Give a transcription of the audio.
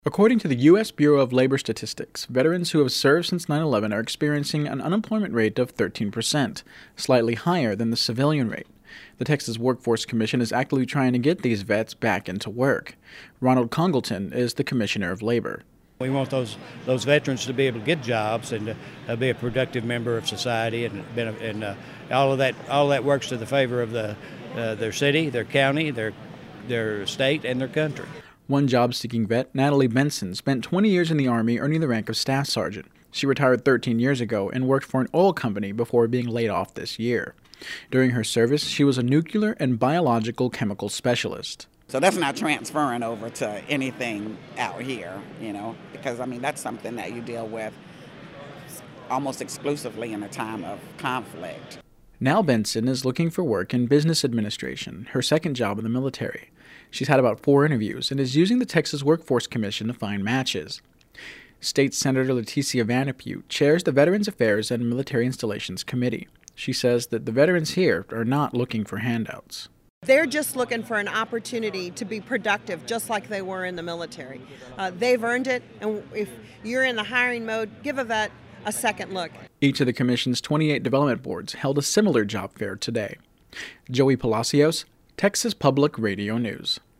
According to the U.S. Bureau of Labor Statistics, veterans who have served since 9/11 are experiencing an unemployment rate of 13%, slightly higher than the civilian rate. The Texas Workforce Commission is actively trying to get these vets back into work. Ronald Congleton is the Commissioner of Labor. We want those veterans to be able to get jobs and to be a productive member of society, and all of that works to the favor of their city, their county, their state, and their country. One job-seeking vet, Natalie Benson, spent 20 years in the Army earning the rank of Staff Sergeant. She retired 13 years ago and worked for an oil company before being laid off this year. During her service, she was a nuclear and biological chemical specialist. So that's not transferring over to anything out here, because that's something that you deal with almost exclusively in a time of conflict. Now Benson is looking for work in business administration, her second job in the military. She's had about 4 interviews and is using the Texas Workforce Commission to find matches. State Senator Leticia Vanapue chairs the Veterans Affairs and Military Installations Committee. She says that the veterans here are not looking for handouts. They're just looking for an opportunity to be productive, just like they were in the military. They've earned it, and if you're in the hiring mode, give a vet a second look. Each of the Commission's 28 development boards held a similar job fair today. Joey Palacios, Texas Public Radio News.